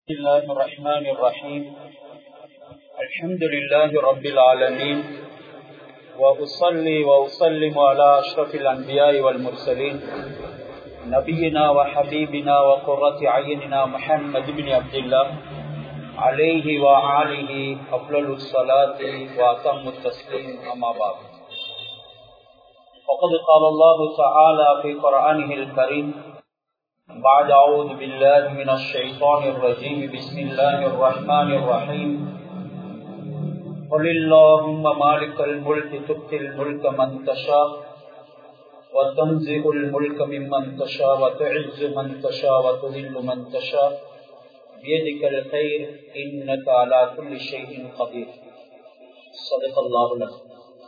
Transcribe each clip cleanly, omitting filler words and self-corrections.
بسم الله الرحمن الرحيم الحمد لله رب العالمين وأصلي وأسلم على أشرف الأنبياء والمرسلين نبينا وحبيبنا وقرة عيننا محمد بن عبد الله عليه وآله أفضل الصلاة وأتم التسليم أما بعد فقد قال الله تعالى في قرآنه الكريم بعد أعوذ بالله من الشيطان الرجيم بسم الله الرحمن الرحيم قل اللهم مالك الملك تؤتي الملك من تشاء وتنزع الملك ممن تشاء وتعز من تشاء وتذل من تشاء بيدك الخير إنك على كل شيء قدير صدق الله العظيم.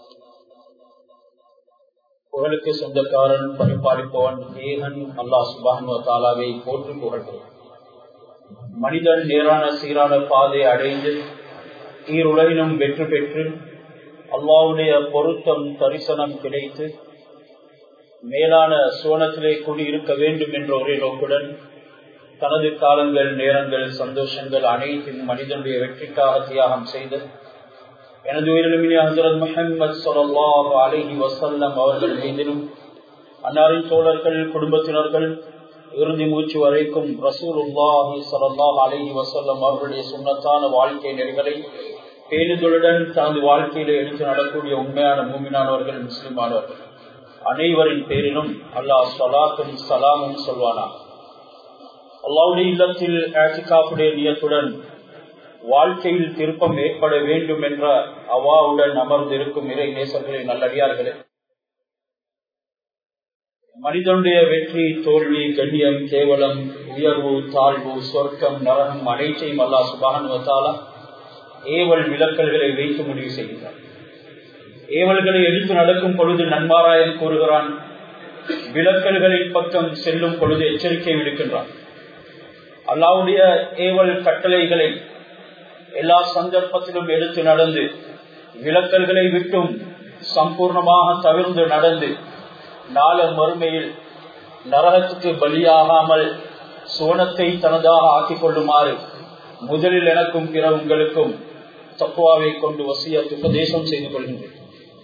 புகழுக்கு சொந்தக்காரன் பரிபாலிப்பவன் ஏகன் அல்லாஹ் சுப்ஹானஹு வ தஆலாவை போற்றி புகழ்கிறேன். மனிதன் நேரான சீரான பாதை அடைந்து ஈருலகிலும் வெற்றி பெற்று அல்லாஹ்வுடைய பொருத்தம் தரிசனம் கிடைத்து மேலான சுவனத்திலே குடியிருக்க வேண்டும் என்ற ஒரே நோக்குடன் தனது காலங்கள் நேரங்கள் சந்தோஷங்கள் அனைத்தும் மனிதனுடைய வெற்றிக்காக தியாகம் செய்து எனது உயிரிழமினி ஹஜ்ரத் முஹம்மது ஸல்லல்லாஹு அலைஹி வஸல்லம் அவர்கள் மீதிலும் அன்னாரின் தோழர்கள் குடும்பத்தினர்கள் இறுதி மூச்சு வரைக்கும் ரசூலுல்லாஹி ஸல்லல்லாஹு அலைஹி வஸல்லம் அவர்களுடைய சுன்னத்தான வாழ்க்கை நெறிகளை பேணுதலுடன் தனது வாழ்க்கையிலே எடுத்து நடக்கூடிய உண்மையான மூமினானவர்கள் முஸ்லிமானவர்கள் அனைவரின் பேரிலும் அல்லாஹ் ஸலாத்தும் ஸலாமும் சொல்வானாக. அல்லாஹ்வுடைய இல்லத்தில் இஅ்திகாஃபுடைய நியத்துடன் வாழ்க்கையில் திருப்பம் ஏற்பட வேண்டும் என்ற அவாவுடன் அமர்ந்திருக்கும் இறை நேசர்களே, நல்லடியார்களே, மனிதனுடைய வெற்றி தோல்வி கண்ணியம் கேவலம் உயர்வு தாழ்வு சொர்க்கம் நரகம் அனைத்தையும் அல்லாஹ் சுப்ஹானஹு வ தஆலா ஏவல் விலக்கல்களை வைத்து முடிவு செய்கிறார். ஏவல்களை எடுத்து நடக்கும் பொழுது நன்மாராயம் கூறுகிறான், விலக்கல்களின் பக்கம் செல்லும் பொழுது எச்சரிக்கை விடுக்கின்றான். அல்லாஹ்வுடைய ஏவல் கட்டளைகளை எல்லா சந்தர்ப்பத்திலும் எடுத்து நடந்து விலக்கல்களை விட்டும் சம்பூர்ணமாக தவிர்த்து நடந்து நாள மறுமையில் நரகத்துக்கு பலியாகாமல் சுவனத்தை தனதாக ஆக்கிக் கொள்ளுமாறு முதலில் எனக்கும் பிற உங்களுக்கும் தக்வாவை கொண்டு வசியத் உபதேசம் செய்து கொள்கின்றேன்.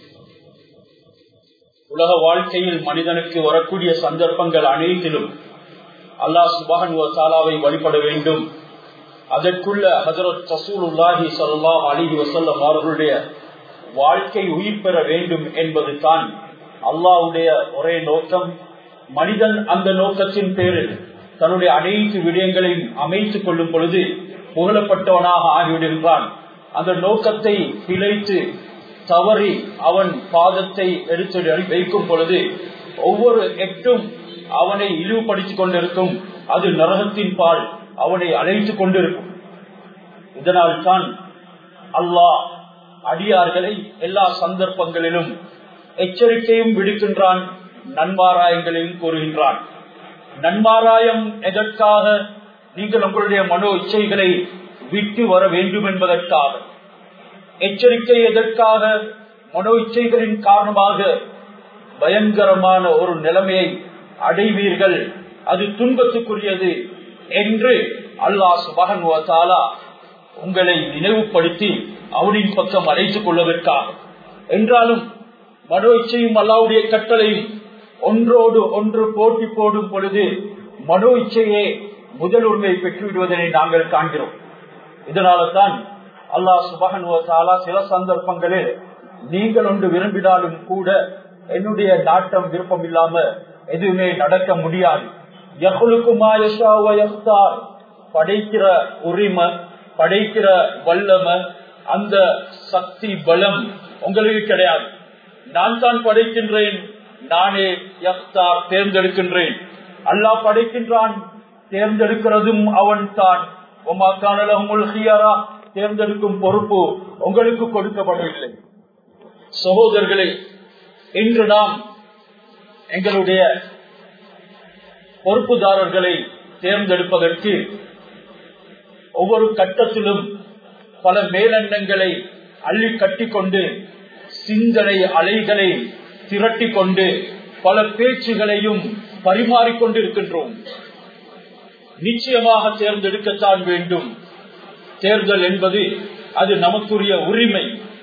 உலக வாழ்க்கையில் மனிதனுக்கு வரக்கூடிய சந்தர்ப்பங்கள் அனைத்திலும் அல்லாஹ் சுப்ஹானஹு வ தஆலாவை வழிபட வேண்டும். அதற்குள்ள ஹஜ்ரத் ரசூலுல்லாஹி ஸல்லல்லாஹு அலைஹி வஸல்லம் அவர்களுடைய வாழ்க்கை உயிர் பெற வேண்டும் என்பது தான் அல்லாஹ்வுடைய ஒரே நோக்கம். மனிதன் அந்த நோக்கத்தின் பேரில் தன்னுடைய அனைத்து விடயங்களையும் அமைத்துக் கொள்ளும் பொழுது புகழப்பட்டவனாக ஆகிவிடுகின்றான். அந்த நோக்கத்தை பிழைத்து தவறி அவன் பாதத்தை எடுத்து வைக்கும் பொழுது ஒவ்வொரு எட்டும் அவனை இழிவுபடுத்திக் கொண்டிருக்கும். அது நரகத்தின் பால் அவனை அழைத்துக் கொண்டிருக்கும். இதனால் தான் அல்லாஹ் அடியார்களை எல்லா சந்தர்ப்பங்களிலும் எச்சரிக்கையும் விடுக்கின்றான், நன்மாராயங்களையும் கூறுகின்றான். நன்மாராயம் எதற்காக? நீங்கள் உங்களுடைய மனோ இச்சைகளை விட்டு வர வேண்டும் என்பதற்காக. எச்சரிக்கை எதற்காக? மனோ இச்சைகளின் காரணமாக பயங்கரமான ஒரு நிலைமையை அடைவீர்கள், அது துன்பத்துக்குரியது என்று அல்லாஹ் சுப்ஹானஹு வ தஆலா உங்களை நினைவுபடுத்தி அவனின் பக்கம் அழைத்துக் கொள்வதற்காக. என்றாலும் மனோ இச்சையும் அல்லாஹ்வுடைய கட்டளையும் ஒன்றோடு ஒன்று போட்டி போடும் பொழுது மனோ இச்சையே முதல் உரிமை பெற்றுவிடுவதனை நாங்கள் காண்கிறோம். இதனால தான் அல்லாஹ் சுப்ஹானஹு வ தஆலா சில சந்தர்ப்பங்களில் நீங்கள் ஒன்று விரும்பினாலும் கூட என்னுடைய நாட்டம் விருப்பம் இல்லாம எதுவுமே நடக்க முடியாது. படைக்கிற உரிமை, படைக்கிற வல்லமை, அந்த சக்தி பலம் உங்களுக்கு கிடையாது. நான் தான் படைக்கின்றேன், நானே யக்தார் தேர்ந்தெடுக்கின்றேன். அல்லாஹ் படைக்கின்றான், தேர்ந்தெடுக்கிறதும் அவன் தான். தேர்ந்தெடுக்கும் பொறுப்பு உங்களுக்கு கொடுக்கப்படவில்லை. சகோதரர்களே, இன்று நாம் எங்களுடைய பொறுப்புதாரர்களை தேர்ந்தெடுப்பதற்கு ஒவ்வொரு கட்டத்திலும் பல மேலெண்ணங்களை அள்ளி கட்டிக்கொண்டு சிந்தனை அலைகளை திரட்டி கொண்டு பல பேச்சுகளையும் பரிமாறிக்கொண்டிருக்கின்றோம். நிச்சயமாக தேர்ந்தெடுக்கத்தான் வேண்டும். தேர்தல் என்பது அது நமக்குரிய உரிமை.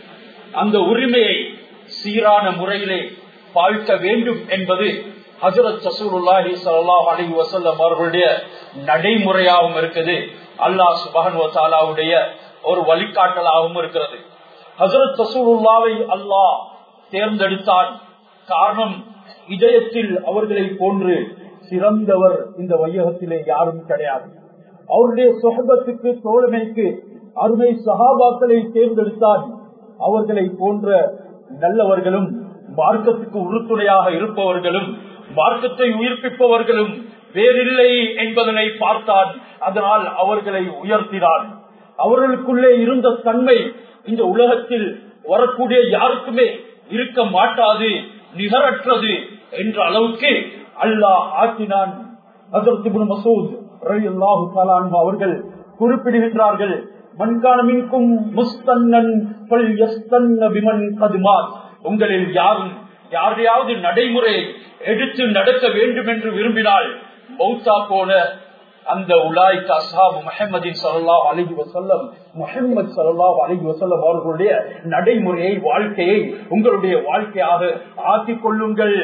அந்த உரிமையை சீரான முறையிலே பாவிக்க வேண்டும் என்பது ஹஜ்ரத் ரசூலுல்லாஹி ஸல்லல்லாஹு அலைஹி வஸல்லம் அவர்களுடைய நடைமுறையாகவும் இருக்குது. அல்லாஹ் சுப்ஹானஹு வ தஆலாவுடைய ஒரு வழிகாட்டலாகவும் இருக்கிறது. ஹஜ்ரத் ரசூலுல்லாஹை அல்லாஹ் தேர்ந்தெடுத்தான். காரணம், இதயத்தில் அவர்களை போன்று சிறந்தவர் இந்த வையகத்திலே யாரும் கிடையாது. அவருடைய சொஹபத்துக்கு, தோழமைக்கு அருமை சஹாபாக்களை தேர்ந்தெடுத்தான். அவர்களை போன்ற நல்லவர்களும் மார்க்கத்துக்கு உறுதுணையாக இருப்பவர்களும் மார்க்கத்தை உயிர்ப்பிப்பவர்களும் வேறில்லை என்பதனை பார்த்தான். அதனால் அவர்களை உயர்த்தினான். அவர்களுக்குள்ளே இருந்த தன்மை இந்த உலகத்தில் வரக்கூடிய யாருக்குமே இருக்க மாட்டாது, நிகரற்றது என்ற அளவுக்கு அல்லாஹ் ஆக்கினான். ஹஜ்ரத் இப்னு மஸ்ஊத் ரலியல்லாஹு தஆலா அன்ஹு அவர்கள் குறிப்பிடுகின்றார்கள், மன்கான மின்கும் முஸ்தன்னன் ஃபல்யஸ்தன்ன பிமன் கத் மாத். உங்களில் யாரையாவது நடைமுறை எடுத்து நடக்க வேண்டும் என்று விரும்பினால் மௌத்தா போன அந்த உலாய்க அஸ்ஹாபு முஹம்மதின் ஸல்லல்லாஹு அலைஹி வஸல்லம், முஹம்மது ஸல்லல்லாஹு அலைஹி வஸல்லம் அவர்களுடைய நடைமுறையை, வாழ்க்கையை உங்களுடைய வாழ்க்கையாக ஆக்கிக் கொள்ளுங்கள்.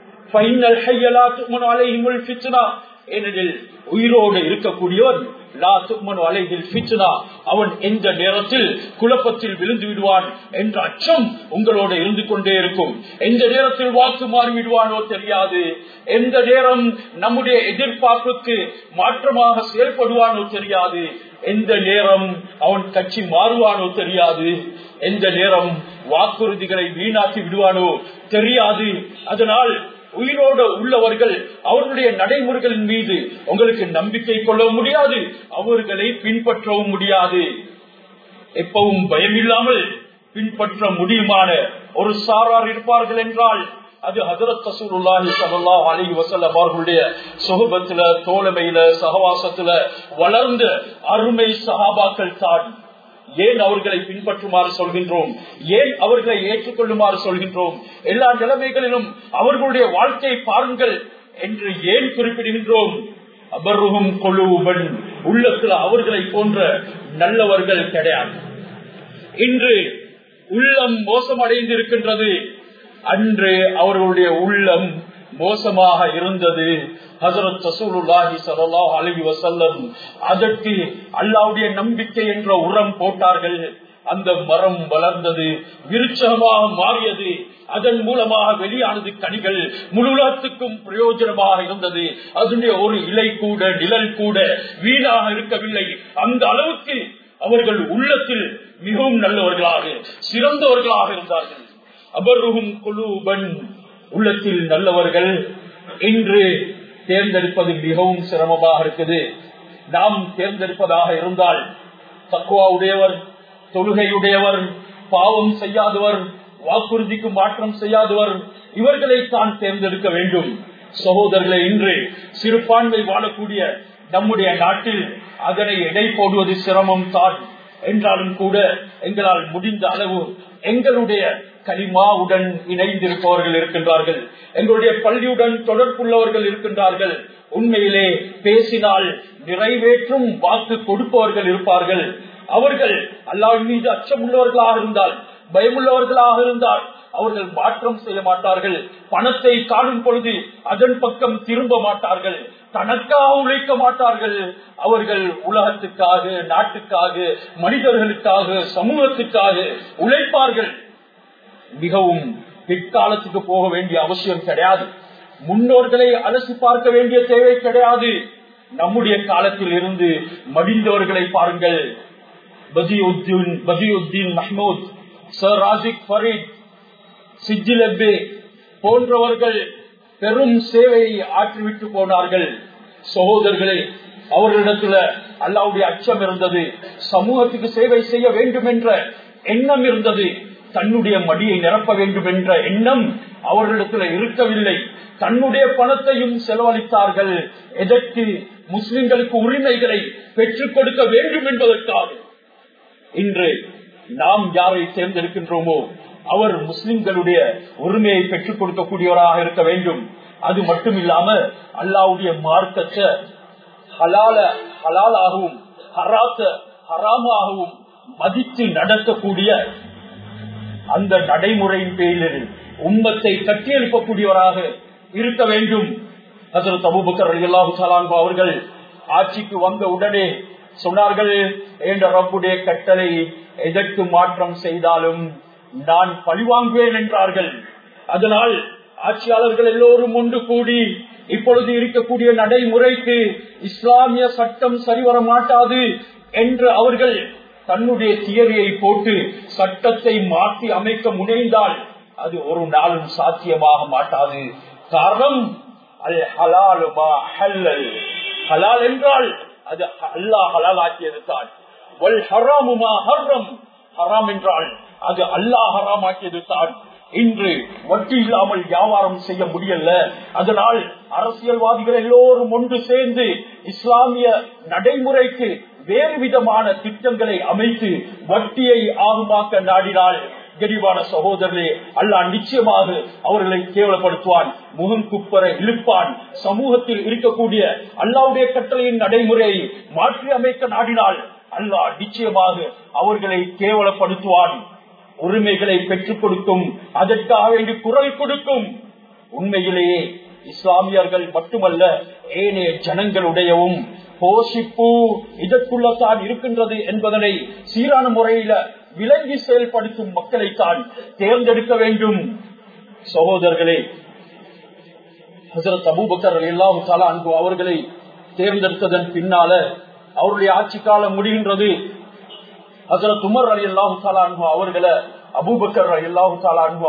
ஃபைனல் ஹய்யலா துமன் அலைஹிமுல் ஃபித்னா. ஏனெனில் உயிரோடு இருக்கக்கூடியவன் லா துமன் அலைஹில் ஃபித்னா, அவன் எந்த நேரத்தில் குழப்பத்தில் விழுந்து விடுவான் என்ற அச்சம் உங்களோட இருந்து கொண்டே இருக்கும். எந்த நேரத்தில் வாக்கு மாறி விடுவானோ தெரியாது. எந்த நேரம் நம்முடைய எதிர்பார்ப்புக்கு மாற்றமாக செயல்படுவானோ தெரியாது. எந்த நேரம் அவன் கட்சி மாறுவானோ தெரியாது. எந்த நேரம் வாக்குறுதிகளை வீணாக்கி விடுவானோ தெரியாது. அதனால் உயிரோடு உள்ளவர்கள் அவர்களுடைய நடைமுறைகளின் மீது உங்களுக்கு நம்பிக்கை கொள்ள முடியாது, அவர்களை பின்பற்றவும் முடியாது. எப்பவும் பயமில்லாமல் பின்பற்ற முடியுமான ஒரு சாரார் இருப்பார்கள் என்றால் அது ஹஜ்ரத் ரசூலுல்லாஹி ஸல்லல்லாஹு அலைஹி வஸல்லம் அவர்களுடைய சுஹபத்துல, தோழமையில, சகவாசத்துல வளர்ந்த அருமை சஹாபாக்கள் தான். ஏன் அவர்களை பின்பற்றுமாறு சொல்கின்றோம்? ஏன் அவர்களை ஏற்றுக்கொள்ளுமாறு சொல்கின்றோம்? எல்லா நிலைமைகளிலும் அவர்களுடைய வாழ்க்கையை பாருங்கள் என்று ஏன் குறிப்பிடுகின்றோம்? அபர்ருஹும் குலூபன், உள்ளத்தில் அவர்களை போன்ற நல்லவர்கள் கிடையாது. இன்று உள்ளம் மோசமடைந்து இருக்கின்றது. அன்று அவர்களுடைய உள்ளம் மோசமாக இருந்தது. ஹஜ்ரத் ரசூலுல்லாஹி ஸல்லல்லாஹு அலைஹி வஸல்லம் அதற்கு அல்லாஹ்வுடைய நம்பிக்கை என்ற உரம் போட்டார்கள். அந்த மரம் வளர்ந்தது, விருட்சமாக மாறியது. அதன் மூலமாக வெளியானது கனிகள், முழு உலகத்துக்கும் பிரயோஜனமாக இருந்தது. அதனுடைய ஒரு இலை கூட, நிழல் கூட வீணாக இருக்கவில்லை. அந்த அளவுக்கு அவர்கள் உள்ளத்தில் மிகவும் நல்லவர்களாக, சிறந்தவர்களாக இருந்தார்கள். அபர்ருஹும் குலூபன், உள்ளத்தில் நல்லவர்கள். இன்று தேர்ந்தெடுப்பது மிகவும் சிரமமாக இருக்குது. நாம் தேர்ந்தெடுப்பதாக இருந்தால் தக்வா உடையவர், தொழுகையுடையவர், பாவம் செய்யாதவர், வாக்குறுதிக்கு மாற்றம் செய்யாதவர், இவர்களை தான் தேர்ந்தெடுக்க வேண்டும். சகோதரர்களை, இன்று சிறுபான்மை வாழக்கூடிய நம்முடைய நாட்டில் அதனை எடை போடுவது சிரமம் தான். என்றாலும் கூட எங்களால் முடிந்த அளவு எங்களுடைய கலிமாவுடன் இணைந்திருப்பவர்கள் இருக்கின்றார்கள், எங்களுடைய பள்ளியுடன் தொடர்புள்ளவர்கள் இருக்கின்றார்கள். உண்மையிலே பேசினால் நிறைவேற்றும் வாக்கு கொடுப்பவர்கள் இருப்பார்கள். அவர்கள் அல்லாஹ்வின் மீது அச்சம் உள்ளவர்களாக இருந்தால், பயமுள்ளவர்களாக இருந்தால் அவர்கள் மாற்றம் செய்ய மாட்டார்கள். பணத்தை காணும் பொழுது அதன் பக்கம் திரும்ப மாட்டார்கள், தனக்காக உழைக்க மாட்டார்கள். அவர்கள் உலகத்துக்காக, நாட்டுக்காக, மனிதர்களுக்காக, சமூகத்துக்காக உழைப்பார்கள். மிகவும் பிற்காலத்துக்கு போக வேண்டிய அவசியம் கிடையாது. முன்னோர்களை அலசி பார்க்க வேண்டிய தேவை கிடையாது. நம்முடைய காலத்தில் இருந்து மடிந்தவர்களை பாருங்கள். பதியுத்தீன் மஹ்மூத், சர் ராசிக் ஃபரீத், சிஜிலப்பே போன்றவர்கள் பெரும் சேவையை ஆற்றிவிட்டு போனார்கள். சகோதரர்களே, அவர்களிடத்துல அல்லாஹ்வுடைய அச்சம் இருந்தது, சமூகத்துக்கு சேவை செய்ய வேண்டும் என்ற எண்ணம் இருந்தது, தன்னுடைய மடியை நிரப்ப வேண்டும் என்ற எண்ணம் அவர்களிடத்துல இருக்கவில்லை. தன்னுடைய பணத்தையும் செலவழித்தார்கள். எதற்கு? முஸ்லிம்களுக்கு உரிமைகளை பெற்றுக் கொடுக்க வேண்டும் என்பதற்காக. இன்று நாம் யாரை தேர்ந்தெடுக்கின்றோமோ அவர் முஸ்லிம்களுடைய உரிமையை பெற்றுக் கொடுக்கக்கூடியவராக இருக்க வேண்டும். அது மட்டும் இல்லாம அல்லாஹ்வுடைய மார்க்கத்தை ஹலாலாகவும் ஹராத்த ஹராமாகவும் மதித்து நடக்கக்கூடிய அந்த நடைமுறையின் பேரில் உம்மத்தை கட்டியெழுப்பக்கூடியவராக இருக்க வேண்டும். ஹஜ்ரத் அபூபக்கர் ரலியல்லாஹு தஆலா அன்ஹு அவர்கள் ஆட்சிக்கு வந்த உடனே சொன்னார்கள், என்ற ரப்புடைய கட்டளை எதற்கு மாற்றம் செய்தாலும் நான் பழிவாங்குவேன் என்றார்கள். அதனால் ஆட்சியாளர்கள் எல்லோரும் ஒன்று கூடி இப்பொழுது இருக்கக்கூடிய நடைமுறைக்கு இஸ்லாமிய சட்டம் சரிவர மாட்டாது என்று அவர்கள் தன்னுடைய தியரியை போட்டு சட்டத்தை மாற்றி அமைக்க முனைந்தால் அது ஒரு நாளும் சாத்தியமாக மாட்டாது. காரணம், அல் ஹலால் மா ஹல்லல், ஹலால் என்றால் அது அல்லாஹ் ஹலால் ஆக்கியது தான். வல் ஹராமு மா ஹர்ரம், ஹராம் என்றால் அது அல்லாஹ் ஹராம் ஆக்கியது தான். இன்று வட்டி இல்லாமல் வியாபாரம் செய்ய முடியல. அதனால் அரசியல்வாதிகள் எல்லோரும் ஒன்று சேர்ந்து இஸ்லாமிய நடைமுறைக்கு வேறு விதமான திட்டங்களை அமைத்து வட்டியை ஆகுமாக்க நாடினால் கரிவான சகோதரர்களே, அல்லாஹ் நிச்சயமாக அவர்களை கேவலப்படுத்துவான், முகம் குப்பர இழுப்பான். சமூகத்தில் இருக்கக்கூடிய அல்லாஹ்வுடைய கட்டளையின் நடைமுறையை மாற்றி அமைக்க நாடினால் அல்லாஹ் நிச்சயமாக அவர்களை கேவலப்படுத்துவான். உரிமைகளை பெற்றுக் கொடுக்கும், அதற்காக வேண்டி குரல் கொடுக்கும். உண்மையிலேயே இஸ்லாமியர்கள் மட்டுமல்ல, ஏனைய ஜனங்களுடையவும் போஷிப்பு இதற்குள்ளதான் இருக்கின்றது என்பதனை சீரான முறையில விளங்கி செயல்படுத்தும் மக்களைத்தான் தேர்ந்தெடுக்க வேண்டும். சகோதரர்களே, ஹஜ்ரத் அபூபக்கர் ரலியல்லாஹு தஆலா அன்ஹு அவர்களை தேர்ந்தெடுத்ததன் பின்னால அவருடைய ஆட்சி காலம் முடிகின்றது. ஹஜ்ரத் உமர் ரலியல்லாஹு தஆலா அன்ஹு அவர்களை அபூபக்கர் ரலியல்லாஹு தஆலா அன்ஹு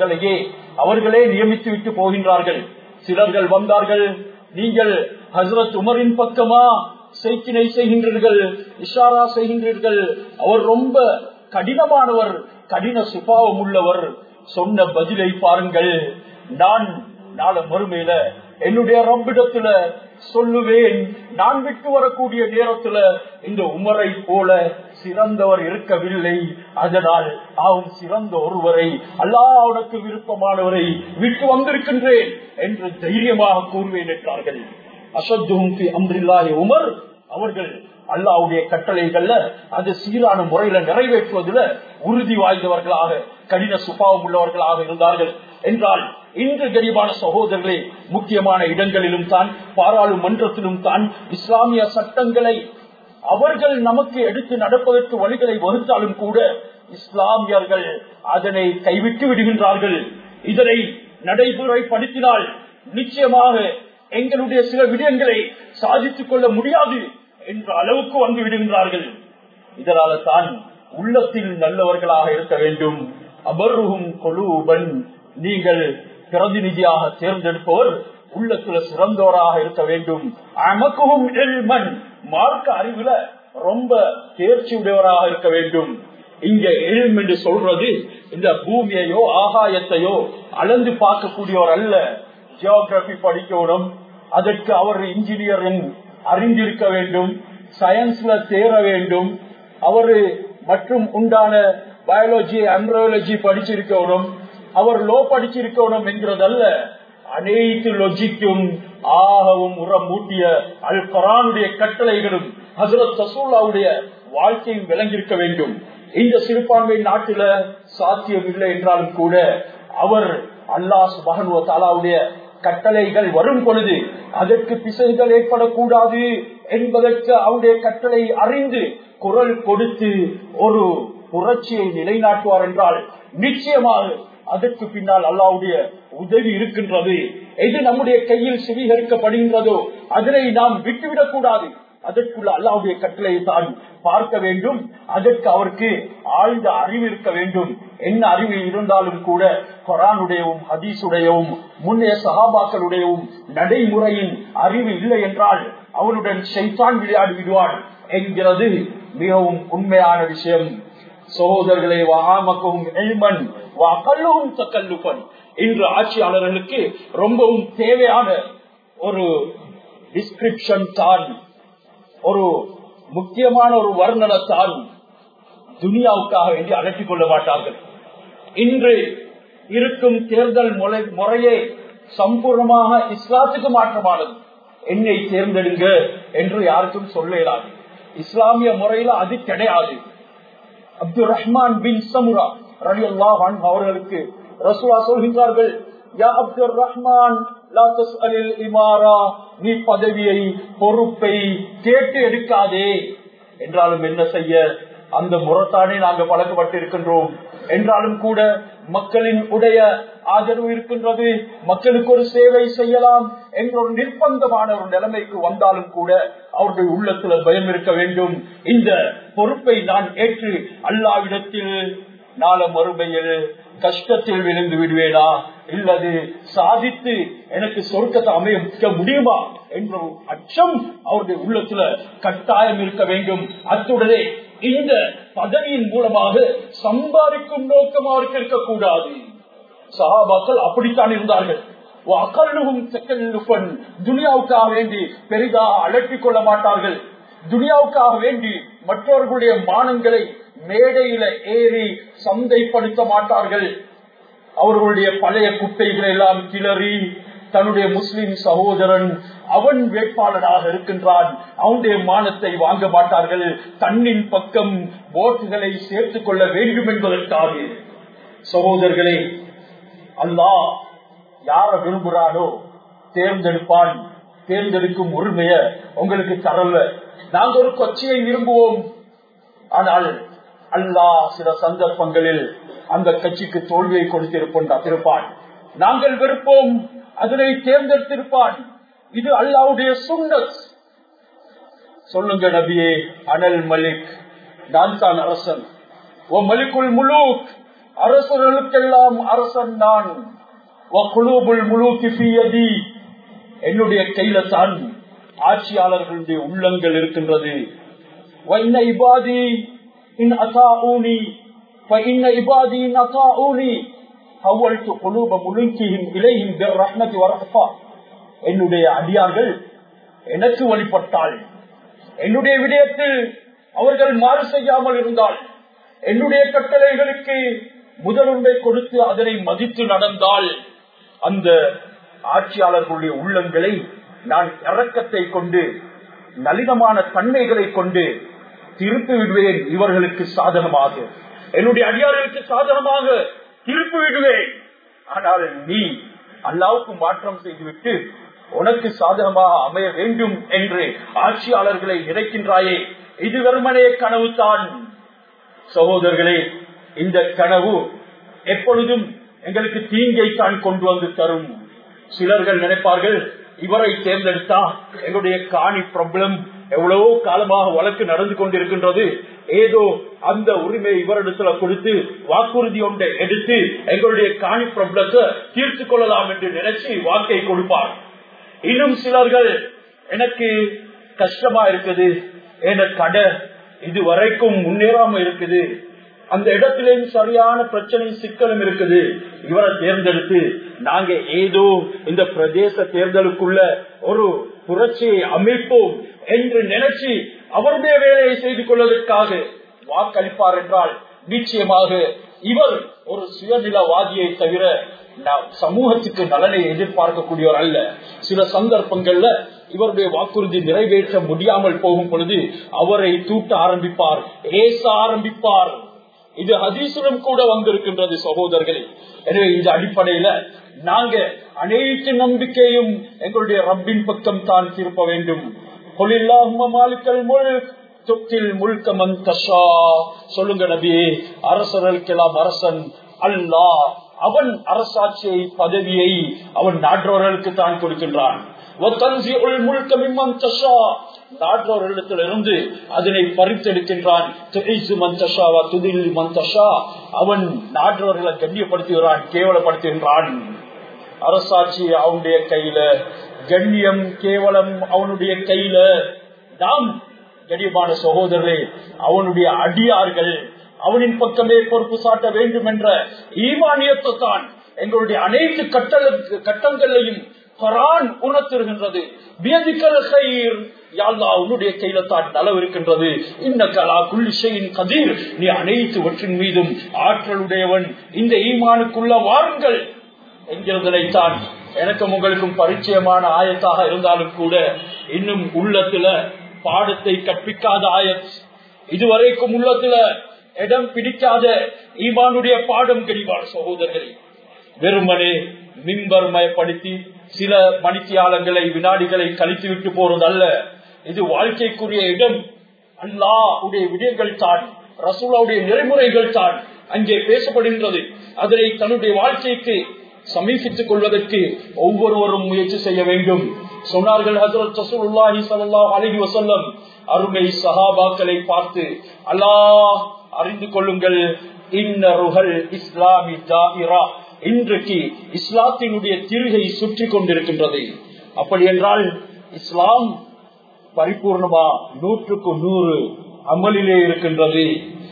அவர்களே நியமித்து விட்டு போகின்றார்கள். சிலர்கள் வந்தார்கள், நீங்கள் ஹஜ்ரத் உமரின் பக்கமா செய்கினை செய்கின்றீர்கள், இஷாரா செய்கின்றீர்கள், அவர் ரொம்ப கடினமானவர், கடின சுபாவம் உள்ளவர். சொன்ன பதிலை பாருங்கள், நான் நாளை மறுமையில என்னுடைய ரப்பிடத்துல சொல்லுவேன், நான் விட்டு வரக்கூடிய நேரத்துல இந்த உமரை போல சிறந்தவர் இருக்கவில்லை, அதனால் அவன் சிறந்த ஒருவரை, அல்லாஹ் அவனுக்கு விருப்பமானவரை விட்டு வந்திருக்கின்றேன் என்று தைரியமாக கூறுவேன் என்றார்கள். அஷத்துஹும் ஃபி அம்ரில்லாஹி உமர் அவர்கள் அல்லாஹ்வுடைய கட்டளைகள்ல அது சீரான முறையில நிறைவேற்றுவதில் உறுதி வாய்ந்தவர்களாக, கடின சுபாவம் உள்ளவர்களாக இருந்தார்கள். என்றால் இன்று கரிபான சகோதரர்களே, முக்கியமான இடங்களிலும் தான், பாராளுமன்றத்திலும் தான் இஸ்லாமிய சட்டங்களை அவர்கள் நமக்கு எடுத்து நடப்பதற்கு வழிகளை வகுத்தாலும் கூட இஸ்லாமியர்கள் அதனை கைவிட்டு விடுகின்றார்கள். இதனை நடைமுறைப்படுத்தினால் நிச்சயமாக எங்களுடைய சில விடயங்களை சாதித்துக் கொள்ள முடியாது என்ற அளவுக்கு வந்து விடுகின்றார்கள். இதனால தான் உள்ளத்தில் நல்லவர்களாக இருக்க வேண்டும். அபர்ருஹும் குலூபன், நீங்கள் பிரதிநிதியாக தேர்ந்தெடுப்பவர் உள்ளத்துல சிறந்தவராக இருக்க வேண்டும். அமக்குஹும் இல்மன், மார்க்க அறிவுல ரொம்ப தேர்ச்சி உடையவராக இருக்க வேண்டும். இங்க இல்ம் என்று சொல்றது இந்த பூமியையோ ஆகாயத்தையோ அளந்து பார்க்கக்கூடியவர் அல்ல. ஜியோகிராபி படிக்கணும், அதற்கு அவர் இன்ஜினியரிங் அறிந்திருக்க வேண்டும், சயின்ஸ்ல சேர வேண்டும், அவரு மற்றும் உண்டான பயாலஜி எம்ப்ராலஜி படிச்சிருக்கணும், அவர் லோ படிச்சிருக்கணும் என்கிறதல்ல. அனைத்து லொஜிக்கும் ஆகவும் உரம் மூட்டிய அல் குர்ஆனுடைய கட்டளைகளும் ஹஜ்ரத் ரசூலுல்லாஹ்வுடைய வாழ்க்கையும் விளங்கியிருக்க வேண்டும். இந்த சிறுபான்மை நாட்டில சாத்தியம் இல்லை என்றாலும் கூட அவர் அல்லாஹ் சுப்ஹானஹு வ தஆலாவுடைய கட்டளைகள் வரும் பொழுது அதற்கு பிசைகள் ஏற்படக்கூடாது என்பதற்கு அவருடைய கட்டளை அறிந்து குரல் கொடுத்து ஒரு புரட்சியை நிலைநாட்டுவார் என்றால் நிச்சயமாக அதற்கு பின்னால் அல்லாஹ்வுடைய உதவி இருக்கின்றது. எது நம்முடைய கையில் சுவீகரிக்கப்படுகின்றதோ அதனை நாம் விட்டுவிடக் கூடாது. அதற்குள்ள அல்லாஹ்வுடைய கட்டளையை தான் பார்க்க வேண்டும். அதற்கு அவருக்கு ஆழ்ந்த அறிவு இருக்க வேண்டும். என்ன அறிவு இருந்தாலும் கூட குர்ஆனுடையவும் ஹதீஸுடையவும் முன்னைய சஹாபாக்களுடையவும் நடைமுறையின் அறிவு இல்லை என்றால் அவனுடன் ஷைத்தான் விளையாடி விடுவான் என்கிறது மிகவும் உண்மையான விஷயம். சகோதரர்களே, வஆமக்கும் இல்மன் வஅகல்லுஹும் தகல்லுஃபன், இன்று ஆட்சியாளர்களுக்கு ரொம்பவும் தேவையான ஒரு டிஸ்கிரிப்ஷன் தான், ஒரு முக்கியமான ஒரு வர்ணனத்தான் துனியாவுக்காக வேண்டி அழைத்துக் கொள்ள மாட்டார்கள். இன்று இருக்கும் தேர்தல் முறையே சம்பூர்ணமாக இஸ்லாத்துக்கு மாற்றமானது. என்னை தேர்ந்தெடுங்க என்று யாருக்கும் சொல்ல இயலாது. இஸ்லாமிய முறையில அது கிடையாது. அப்துல் ரஹ்மான் பின் சமுரா ரலியல்லாஹு அன்ஹு அவர்களுக்கு ரசூலுல்லாஹ் சொல்கிறார்கள், யா அப்துல் ரஹ்மான் லா தஸ்அலில் இமாரா, நீ பதவியை பொறுப்பை கேட்டு எடுக்காதே. என்றாலும் என்ன செய்ய, அந்த முறைத்தானே நாங்கள் பழக்கப்பட்டு இருக்கின்றோம். என்றாலும் கூட மக்களின் உடைய ஆதரவு இருக்கின்றது, மக்களுக்கு ஒரு சேவை செய்யலாம் என்ற ஒரு நிர்பந்தமான ஒரு நிலைமைக்கு வந்தாலும் கூட அவருடைய உள்ளத்துல பயம் இருக்க வேண்டும். இந்த பொறுப்பை நான் ஏற்று அல்லாஹ்விடத்தில் நாள மறுமையில் கஷ்டத்தில் விழுந்து விடுவேனா, இல்லது சாதித்து எனக்கு சொர்க்கத்தை அமைக்க முடியுமா என்ற அச்சம் அவருடைய உள்ளத்துல கட்டாயம் இருக்க வேண்டும். அத்துடனே இந்த பதவியின் மூலமாக சம்பாதிக்கும் நோக்கம் அவருக்கு இருக்கக்கூடாது. சஹாபாக்கள் அப்படித்தான் இருந்தார்கள். துனியாவுக்காக வேண்டி பெரிதாக அலட்டிக் கொள்ள மாட்டார்கள். துனியாவுக்காக வேண்டி மற்றவர்களுடைய மானங்களை மேடையில ஏறி சந்தைப்படுத்த மாட்டார்கள். அவர்களுடைய பழைய குட்டைகளை எல்லாம் கிளறி தன்னுடைய முஸ்லிம் சகோதரன் அவன் வேட்பாளராக இருக்கின்றான், அவனுடைய மானத்தை வாங்க மாட்டார்கள். தன்னின் பக்கம் ஓட்டுகளை சேர்த்துக் கொள்ள வேண்டும் என்பதற்காக. சகோதரர்களே, அல்லாஹ் யார விரும்புகிறானோ தேர்ந்தெடுப்பான். தேர்ந்தெடுக்கும் உரிமைய உங்களுக்கு தரல. நாங்கள் ஒரு கட்சியை விரும்புவோம், ஆனால் அல்லாஹ் சில சந்தர்ப்பங்களில் அந்த கட்சிக்கு தோல்வியை கொடுத்திருப்பான். நாங்கள் விருப்போம், அதனை தேர்ந்தெடுத்திருப்பான். இது அல்லாஹ்வுடைய சுன்னத். சொல்லுங்க நபியே, அனல் மலிக், நான் தான் அரசன். ஓ மலிக்குல் முலூக், அரசர்களுக்கெல்லாம் அரசன் நான். என்னுடைய கையில தான் ஆட்சியாளர்களுடைய உள்ளங்கள் இருக்கின்றது. என்னுடைய அடியார்கள் எனக்கு வழிபட்டால், என்னுடைய விடயத்தில் அவர்கள் மாறு செய்யாமல் இருந்தால், என்னுடைய கட்டளைகளுக்கு முதலுண்மை கொடுத்து அதனை மதித்து நடந்தால், அந்த ஆட்சியாளர்களுடைய உள்ளங்களை நான் இரக்கத்தை கொண்டு நளினமான தன்மைகளை கொண்டு திருப்பி விடுவேன். இவர்களுக்கு சாதகமாக, என்னுடைய அடியார்களுக்கு சாதகமாக திருப்பி விடுவேன். ஆனால் நீ அல்லாஹ்வுக்கு மாற்றம் செய்துவிட்டு உனக்கு சாதகமாக அமைய வேண்டும் என்று ஆட்சியாளர்களை நினைக்கின்றாயே, இது வெறுமனே கனவு தான். சகோதரர்களே, இந்த கனவு எப்பொழுதும் எங்களுக்கு தீங்கை தான் கொண்டு வந்து தரும். சிலர்கள் நினைப்பார்கள், இவரை தேர்ந்தெடுத்தா எங்களுடைய காணி ப்ராப்ளம் எவ்வளவோ காலமாக வழக்கு நடந்து கொண்டிருக்கின்றது, ஏதோ அந்த உரிமை இவரிடத்துல கொடுத்து வாக்குறுதி ஒன்றை எடுத்து எங்களுடைய காணி ப்ராப்ளத்தை தீர்த்து கொள்ளலாம் என்று நினைச்சு வாக்கை கொடுப்பார். இன்னும் சிலர்கள், எனக்கு கஷ்டமா இருக்குது, என கடை இதுவரைக்கும் முன்னேறாம இருக்குது, அந்த இடத்திலேயும் சரியான பிரச்சனை சிக்கலும் இருக்குது, இவரை தேர்ந்தெடுத்து நாங்க ஏதோ இந்த பிரதேச தேர்தலுக்குள்ள ஒரு புரட்சியை அமைப்போம் என்று நினைச்சு அவருடைய வேலையை செய்து கொள்வதற்காக வாக்களிப்பார் என்றால் நிச்சயமாக இவர் ஒரு சுயநிலவாதியை தவிர சமூகத்துக்கு நலனை எதிர்பார்க்கக்கூடியவர் அல்ல. சில சந்தர்ப்பங்கள்ல இவருடைய வாக்குறுதி நிறைவேற்ற முடியாமல் போகும் பொழுது அவரை தூட்ட ஆரம்பிப்பார், ஏச ஆரம்பிப்பார். இது ஹதீஸிலும் கூட வந்திருக்கின்றது சகோதரர்களே. எனவே இந்த அடிப்படையில நாங்க அனைத்து நம்பிக்கையும் எங்களுடைய ரப்பின் பக்கம் தான் திருப்ப வேண்டும். சொல்லுங்க நபியே, அரசர்களுக்கெல்லாம் அரசன் அல்லாஹ். அவன் அரசாட்சியை பதவியை அவன் நாட்டவர்களுக்கு தான் கொடுக்கின்றான். நாட்டவர்களிடத்திலிருந்து அதனை பறித்தெடுக்கின்றான். அவன் நாட்டவர்களை கண்ணியப்படுத்துகிறான், கேவலப்படுத்துகின்றான். அரசாட்சி அவனுடைய கையில, கண்ணியம் கேவலம் அவனுடைய கையில. நாம் கண்ணியமான சகோதரர்களே, அவனுடைய அடியார்கள் அவனின் பக்கமே பொறுப்பு சாட்ட வேண்டும் என்ற ஈமானியத்தை தான் எங்களுடைய அனைத்து கட்டங்களையும் குர்ஆன் உணர்த்துகின்றது. உன்னுடைய கையில தான் நலவு இருக்கின்றது. இன்னகலா குல்லி ஷைஇன் கதீர், நீ அனைத்துவற்றின் மீதும் ஆற்றலுடையவன். இந்த ஈமானுக்குள்ள வாருங்கள் என்கிறதைத்தான் எனக்கும் உங்களுக்கும் பரிச்சயமான ஆயத்தாக இருந்தாலும் கூட இன்னும் உள்ளத்துல பாடத்தை கற்பிக்காத ஆயத், இதுவரைக்கும் உள்ளத்துல இடம் பிடிக்காத ஈமானுடைய பாடம் கனிவான சகோதரர்களை வெறுமனே மிம்பர் மயப்படுத்தி சில மணித்தியாலங்களை வினாடிகளை கழித்து விட்டு போறதல்ல. இது வாழ்க்கைக்குரிய இடம். அல்லாஹ்வுடைய விடயங்கள் தான், ரசூலுடைய நெறிமுறைகள் தான் அங்கே பேசப்படுகின்றது. அதனை தன்னுடைய வாழ்க்கைக்கு சமீபித்துக் கொள்வதற்கு ஒவ்வொருவரும் முயற்சி செய்ய வேண்டும். சொன்னார்கள் ஹஜ்ரத் ரசூலுல்லாஹி ஸல்லல்லாஹு அலைஹி வஸல்லம் அருமை சஹாபாக்களை பார்த்து, அல்லாஹ் அறிந்து கொள்ளுங்கள், இன்னருஹல் இஸ்லாமி தாயிரா, இன்றைக்கு இஸ்லாத்தினுடைய திருகை சுற்றி கொண்டிருக்கின்றது. அப்படி என்றால் இஸ்லாம் பரிபூர்ணமா 100க்கு 100 அமலிலே இருக்கின்றது.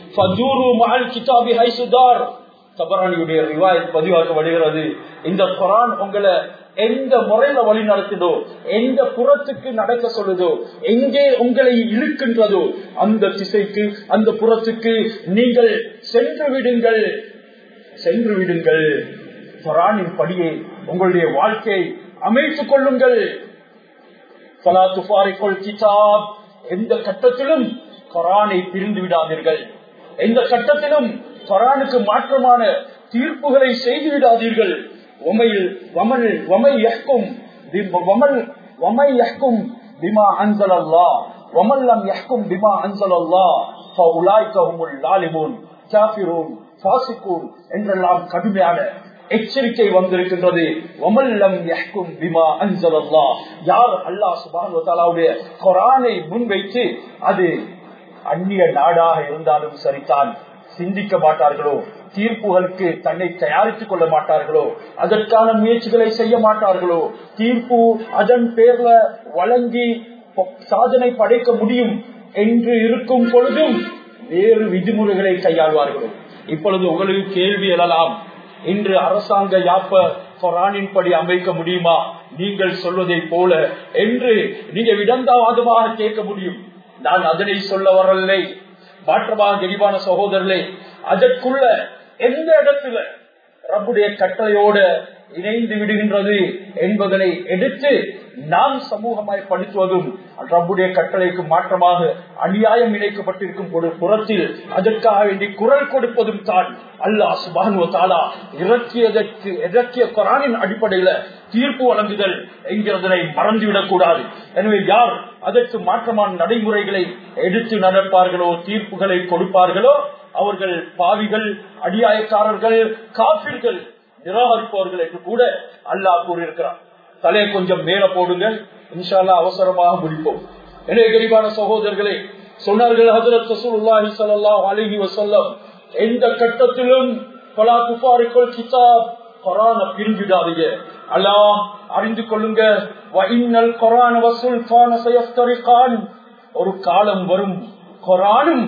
தபரானியுடைய ரிவாயத் பதிவாக்கப்படுகிறது. இந்த குர்ஆன் உங்களை எந்த முறையில வழி நடத்துதோ, எந்த புறத்துக்கு நடக்க சொல்லுதோ, எங்கே உங்களை இழுக்கின்றதோ அந்த திசைக்கு, அந்த புறத்துக்கு நீங்கள் சென்று விடுங்கள், சென்று விடுங்கள். குர்ஆனின் படியே உங்களுடைய வாழ்க்கையை அமைத்துக் கொள்ளுங்கள். எந்த கட்டத்திலும் குர்ஆனை பிரிந்து விடாதீர்கள். எந்த கட்டத்திலும் குர்ஆனுக்கு மாற்றமான தீர்ப்புகளை செய்து விடாதீர்கள். என்றெல்லாம் கடுமையான எச்சரிக்கை வந்திருக்கின்றது. யார் அல்லாஹ் சுப்ஹானஹு வ தஆலாவுடைய குர்ஆனை முன்வைத்து அது அந்நிய நாடாக இருந்தாலும் சரிதான் சிந்திக்க மாட்டார்களோ, தீர்ப்புகளுக்கு தன்னை தயாரித்துக் கொள்ள மாட்டார்களோ, அதற்கான முயற்சிகளை செய்ய மாட்டார்களோ, தீர்ப்பு அதன் பேர்ல வழங்கி சாதனை படைக்க முடியும் என்று இருக்கும் பொழுதும் வேறு விதிமுறைகளை கையாள்வார்களோ. இப்பொழுது உங்களுக்கு கேள்வி எழலாம், இன்று அரசாங்க யாப்ப குர்ஆனின் படி அமைக்க முடியுமா நீங்கள் சொல்வதை போல என்று நீங்க விடந்தாவாதமாக கேட்க முடியும். நான் அதனை சொல்ல வரவில்லை. மாற்றமாக கனிவான சகோதரர்களே, அதற்குள்ள எந்த இடத்துல ரப்புடைய கட்டளையோட இணைந்து விடுகின்றது என்பதனை எடுத்து நாம் சமூகமாய் படித்துவதும் ரப்புடைய கட்டளைக்கு மாற்றமாக அநியாயம் இணைக்கப்பட்டிருக்கும் புறத்தில் அதற்காக வேண்டி குரல் கொடுப்பதும் தான் அல்லாஹ் சுப்ஹானஹு வ தஆலா இறக்கிய குர்ஆனின் அடிப்படையில தீர்ப்பு வழங்குதல் என்கிறதனை மறந்துவிடக் கூடாது. எனவே யார் அதற்கு மாற்றமான நடைமுறைகளை எடுத்து நடப்பார்களோ, தீர்ப்புகளை கொடுப்பார்களோ, அவர்கள் பாவிகள், அநியாயக்காரர்கள், காபிர்கள், நிராகரிப்பவர்கள் என்று கூட அல்லாஹ் கூறியிருக்கிறார். தலையை கொஞ்சம் மேல போடுங்க, இன்ஷா அல்லாஹ் அவசரமாக முடிப்போம். எனவே கரிபான சகோதரர்களே, சொன்னார்கள் ஹஜ்ரத் ரசூலுல்லாஹி ஸல்லல்லாஹு அலைஹி வஸல்லம், எந்த கட்டத்திலும் ஃபலா துஃபாரிகுல் கிதாப், குர்ஆனை பிரிஞ்சிடாதீங்க. அல்லாஹ் அறிந்து கொள்ளுங்க, வ இன்னல் குர்ஆன வ சுல்தான சயஃப்தரிகான், ஒரு காலம் வரும் குர்ஆனும்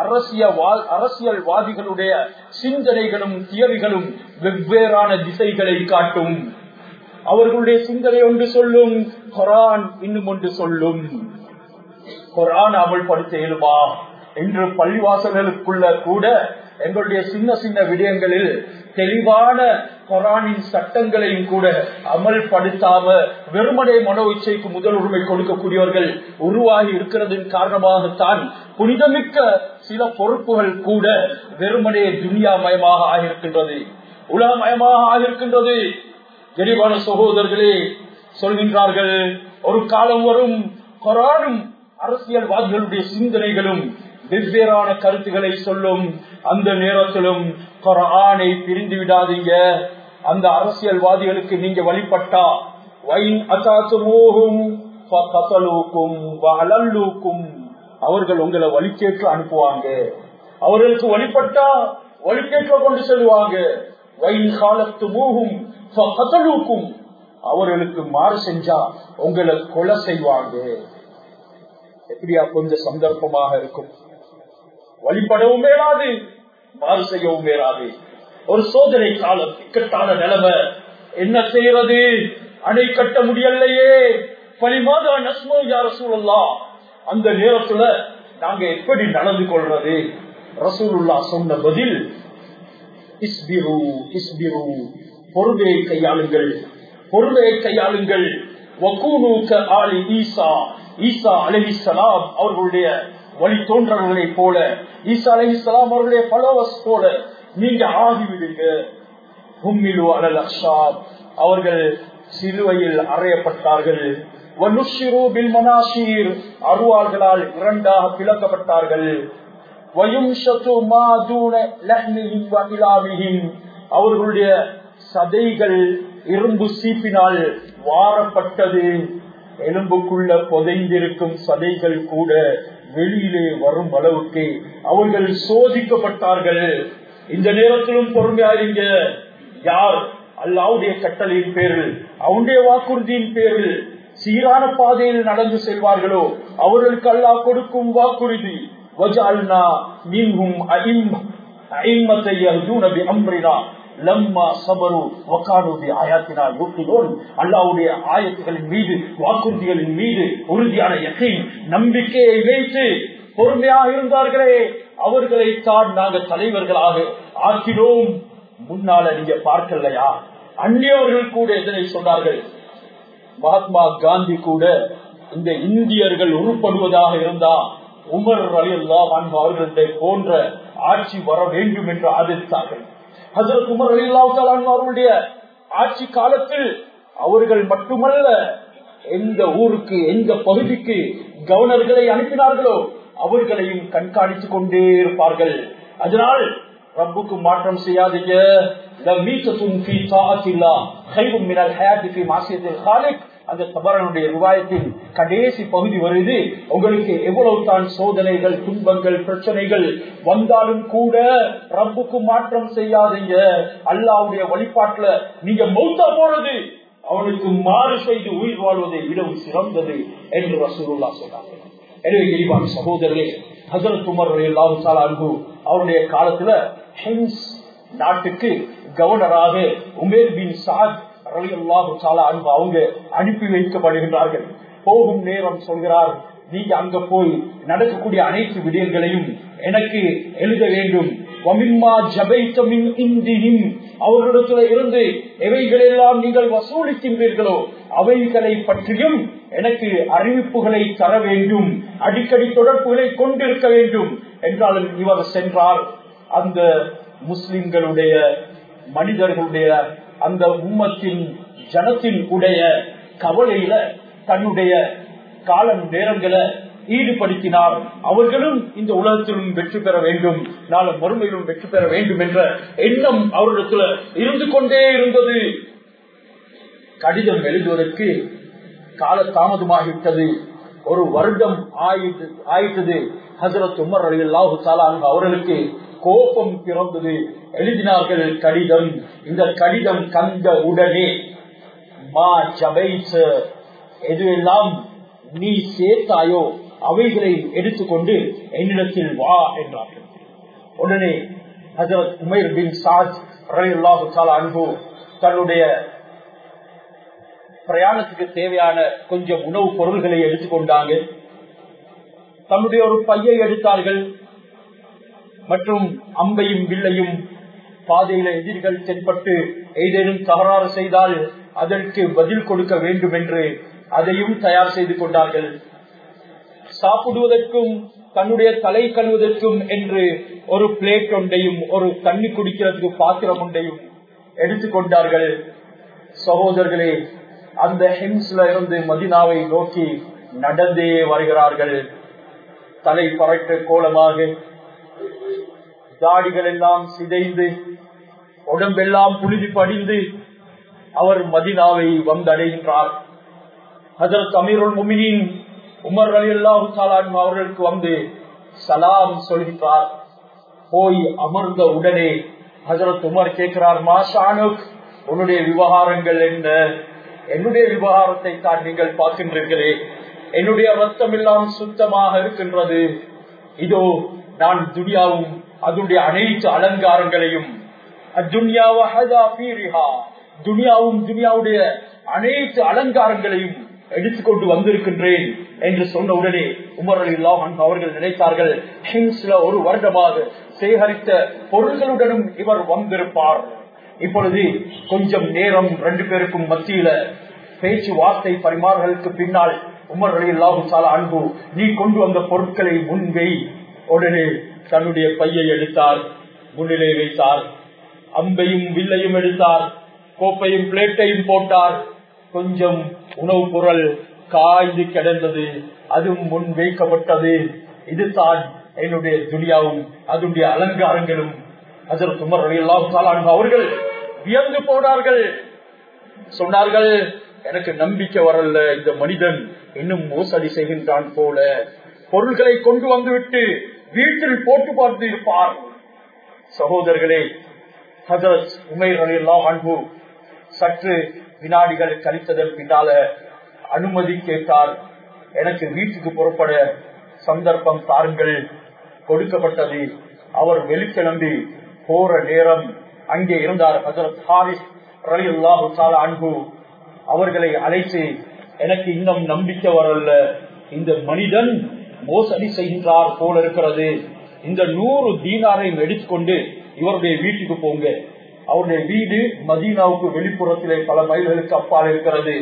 அரசியல்வாதிகளுடைய சிந்தனைகளும் தியரிகளும் வெவ்வேறான திசைகளை காட்டும். அவர்களுடைய சிந்தனை ஒன்று சொல்லும், குர்ஆன் இன்னும் ஒன்று சொல்லும். குர்ஆன் அமல்படுத்த இயலுமா என்று பள்ளிவாசல்களுக்குள்ள கூட எங்களுடைய சின்ன சின்ன விடயங்களில் தெளிவான குர்ஆனின் சட்டங்களையும் கூட அமல்படுத்தாம வெறுமனே மனோ இச்சைக்கு முதல் உரிமை கொடுக்கக்கூடியவர்கள் உருவாகி இருக்கிறதின் காரணமாகத்தான் புனிதமிக்க சில பொறுப்புகள் கூட வெறுமனே துனியாமயமாக ஆகியிருக்கின்றது, உலகமயமாக ஆகியிருக்கின்றது. கரிபான சகோதரர்களே, சொல்கின்றார்கள், ஒரு காலம் வரும் குர்ஆனும் அரசியல்வாதிகளுடைய சிந்தனைகளும் வெவ்வேறான கருத்துக்களை சொல்லும். அந்த நேரத்திலும் குர்ஆனை பிரிந்து விடாதீங்க. அந்த அரசியல்வாதிகளுக்கு நீங்க வழிபட்டா அவர்கள் உங்களை வழிகேற்று அனுப்புவாங்க. அவர்களுக்கு வழிபட்டா வழிகேற்ற கொண்டு செல்வாங்க. அவர்களுக்கு மாறு செஞ்சா உங்களை கொலை செய்வாங்க. எப்படியா கொஞ்சம் சந்தர்ப்பமாக இருக்கும், வழிபடவும் மேலாது, மாறு செய்யவும் மேலாது. ஒரு சோதனை காலம், இக்கட்டான நிலைமை, என்ன செய்யறது, அணை கட்ட முடியலையே, பலிமாதா நஸ்மோ யா ரசூலுல்லாஹ். அந்த நேரத்துல நாங்க எப்படி நடந்து கொள்றது? ரசூலுல்லாஹ் சொன்ன பதில், இஸ்பிரு இஸ்பிரு, பொறுமையை கையாளுங்கள், பொறுமையை கையாளுங்கள். ஈசா அலைஹிஸ்ஸலாம் அவர்களுடைய வழி தோன்றவர்களை போல, ஈசா அலைஹிஸ்ஸலாம் அவர்களுடைய ஃபாலோவர்ஸ் போல நீங்க ஆகிவிடுங்க. அவர்கள் சிலுவையில் அறையப்பட்டார்கள். அருவாள்களால் இரண்டாக பிளக்கப்பட்டார்கள். அவர்களுடைய சதைகள் இரும்பு சீப்பினால் வாரப்பட்டது. எலும்புக்குள்ள புதைந்திருக்கும் சதைகள் கூட வெளியிலே வரும் அளவுக்கு அவர்கள் சோதிக்கப்பட்டார்கள். இந்த நேரத்திலும் பொறுமையாயிருங்க. யார் அல்லாஹ்வுடைய கட்டளையின் பேரில், அவனுடைய வாக்குறுதியின் பேரில் சீரான பாதையில் நடந்து செல்வார்களோ அவர்களுக்கு அல்லாஹ் கொடுக்கும் வாக்குறுதி, வஜஅல்னா மின்ஹும் அஇம்மத்தை யஹ்தூன பிஅம்ரினா லம்மா ஸபரு வகானூ பிஆயாத்தினா யுகினூன். அல்லாஹ்வுடைய ஆயத்துகளின் மீது, வாக்குறுதிகளின் மீது உறுதியான யகீன், நம்பிக்கையை வைத்து பொறுமையாக இருந்தார்களே, அவர்களை தான் நாங்கள் தலைவர்களாக ஆக்கினோம். முன்னால நீங்க பார்க்கலையா? அந்நியவர்கள் கூட எதனை சொன்னார்கள்? மகாத்மா காந்தி கூட இந்த இந்தியர்கள் உருப்படுவதாக இருந்தா உமர் ரலியல்லாஹு அன்ஹு அவர்களுடைய போன்ற ஆட்சி வர வேண்டும் என்று ஆதரித்தார்கள். ஹஜ்ரத் உமர் ரலியல்லாஹு தஆலா அன்ஹு அவர்களுடைய ஆட்சி காலத்தில் அவர்கள் மட்டுமல்ல, எந்த ஊருக்கு எந்த பகுதிக்கு கவர்னர்களை அனுப்பினார்களோ அவர்களையும் கண்காணித்துக் கொண்டே இருப்பார்கள். அதனால் ரப்புக்கு மாற்றம் செய்யாதீங்க. அந்த தபரனுடைய ரிவாயத்தின் கடைசி பகுதி வருது. உங்களுக்கு எவ்வளவு தான் சோதனைகள், துன்பங்கள், பிரச்சனைகள் வந்தாலும் கூட ரப்புக்கு மாற்றம் செய்யாதீங்க. அல்லாஹ்வுடைய வழிபாட்டுல நீங்க மௌத்தா போறது அவனுக்கு மாறு செய்து உயிர் வாழ்வதை விடவும் சிறந்தது என்று ரசூலுல்லாஹ் சொன்னார்கள். எனவே இனிவான சகோதரர்களே, ஹஜ்ரத் உமர் ரலியல்லாஹு தஆலா அன்ஹு அவருடைய காலத்துல ஹிம்ஸ் நாட்டுக்கு கவர்னராக உமேர் பின் சாத் ரலியல்லாஹு தஆலா அன்ஹு அவங்க அனுப்பி வைக்கப்படுகின்றார்கள். போகும் நேரம் சொல்கிறார், நீங்க அங்க போய் நடக்கக்கூடிய அனைத்து விடயங்களையும் எனக்கு எழுத வேண்டும். அவர்களிடத்துல இருந்து எவைகளெல்லாம் நீங்கள் வசூலிக்கின்றீர்களோ அவைகளை பற்றியும் எனக்கு அறிவிப்புகளை தர வேண்டும், அடிக்கடி தொடர்புகளை கொண்டிருக்க வேண்டும் என்றாலும் இவர் சென்றார். அந்த முஸ்லிம்களுடைய மனிதர்களுடைய அந்த உம்மத்தின் ஜனத்தின் உடைய கவலையில தன்னுடைய காலம் நேரங்களை ஈடுபடுத்தினார். அவர்களும் இந்த உலகத்திலும் வெற்றி பெற வேண்டும், நாளை மறுமையிலும் வெற்றி பெற வேண்டும் என்ற எண்ணம் அவரிடத்துல இருந்து கொண்டே இருந்தது. கடிதம் எழுதுவதற்கு கால தாமதமாகிவிட்டது. ஒரு வருடம் ஆயிட்டது. ஹஜ்ரத் உமர் ரலியல்லாஹு தஆலா அன்ஹு அவர்களுக்கு கோபம் பிறந்தது. எழுதினார்கள் கடிதம். இந்த கடிதம் கண்ட உடனே மா ஜபைஸ, எதுவெல்லாம் நீ சேர்த்தாயோ அவைகளை எடுத்துக்கொண்டு என்னிடத்தில் வா என்றார்கள். உடனே ஹஜ்ரத் உமைர் பின் சாத் ரலியல்லாஹு தஆலா அன்ஹு தன்னுடைய பிரயாணத்துக்கு தேவையான கொஞ்சம் உணவுப் பொருள்களை எடுத்துக்கொண்டாங்க. தன்னுடைய ஒரு பையை எடுத்தார்கள் மற்றும் அம்பையும் வில்லையும், பாதையில எதிரிகள் தென்பட்டு ஏதேனும் தகராறு செய்தால் அதற்கு பதில் கொடுக்க வேண்டும் என்று அதையும் தயார் செய்து கொண்டார்கள். சாப்பிடுவதற்கும் தன்னுடைய தலை கழுவதற்கும் என்று ஒரு பிளேட் ஒன்றையும் ஒரு தண்ணி குடிக்கிறதுக்கு பாத்திரம் ஒன்றையும் எடுத்துக்கொண்டார்கள். சகோதரர்களே, அந்த ஹிம்ஸ்ல இருந்து மதீனாவை நோக்கி நடந்தே வருகிறார்கள். தலை பறக்க கோலமாக, தாடிகள் எல்லாம் சிதைந்து, உடம்பெல்லாம் புழுதி படிந்து அவர் மதீனாவை வந்தடைகின்றார். ஹஜ்ரத் அமீருல் முஃமினீன் உமர் ரலியல்லாஹு தஆலா அன்ஹு அவர்களுக்கு வந்து சலாம் சொல்கிறார். போய் அமர்ந்த உடனே ஹஜ்ரத் உமர் கேட்கிறார், மாஷானுக், உன்னுடைய விவகாரங்கள் என்ன? என்னுடைய விவகாரத்தை தான் நீங்கள் பார்க்கின்றீர்களே, என்னுடைய ரத்தம் எல்லாம் சுத்தமாக இருக்கின்றது. இதோ நான் துனியாவும் அதனுடைய அனைத்து அலங்காரங்களையும், துனியாவும் துனியாவுடைய அனைத்து அலங்காரங்களையும் எடுத்துக்கொண்டு வந்திருக்கின்றேன் என்று சொன்ன உடனே உமர் ரலியல்லாஹு அன்ஹு அவர்கள் நினைத்தார்கள், ஹிம்ஸ்ல ஒரு வருடமாக சேகரித்த பொருள்களுடனும் இவர் வந்திருப்பார். இப்பொழுது கொஞ்சம் நேரம் 2 பேருக்கும் மத்தியில பேச்சுவார்த்தை பரிமாறலுக்கு பின்னால் உமர் ரலியல்லாஹு தஆலா அன்ஹு நீ கொண்டு வந்த பொருட்களை முன்வை. உடனே தன்னுடைய பையை எடுத்தார், முன்னிலை வைத்தார், அம்பையும் வில்லையும் எடுத்தார், கோப்பையும் பிளேட்டையும் போட்டார். கொஞ்சம் உணவுப் பொருள் காய்ந்து கிடந்தது, அதுவும் முன் வைக்கப்பட்டது. இதுதான் என்னுடைய துனியாவும் அதனுடைய அலங்காரங்களும். ஹஜ்ரத் உமர் ரலியல்லாஹு தஆலா அன்ஹு அவர்கள் வியந்து போனார்கள். சொன்னார்கள், எனக்கு நம்பிக்கை வரல, இந்த மனிதன் இன்னும் மோசடி செய்கின்றான் போல. பொருள்களை கொண்டு வந்துவிட்டு வீட்டில் போட்டு பார்த்து இருப்பார். சகோதரர்களே, ஹஜ்ரத் உமைர் ரலியல்லாஹு அன்ஹு சற்று வினாடிகள் கழித்ததன் பின்னால அனுமதி கேட்டார். எனக்கு வீட்டுக்கு புறப்பட சந்தர்ப்பம் தாருங்கள். கொடுக்கப்பட்டது. அவர் வெளிக்கிளம்பி போற நேரம் அங்கே இருந்தார் ஹஜ்ரத் ஹாரிஸ் ரலியல்லாஹு தஆலா அன்ஹு. அவர்களை அழைத்து, எனக்கு இன்னும் நம்பிக்கை வரல, இந்த மனிதன் மோசடி செய்கின்றார் போல இருக்கிறது. இந்த 100 தீனாரை எடுத்துக்கொண்டு இவருடைய வீட்டுக்கு போங்க. அவருடைய வீடு மதீனாவுக்கு வெளிப்புறத்திலே பல மைல்களுக்கு அப்பால் இருக்கிறது.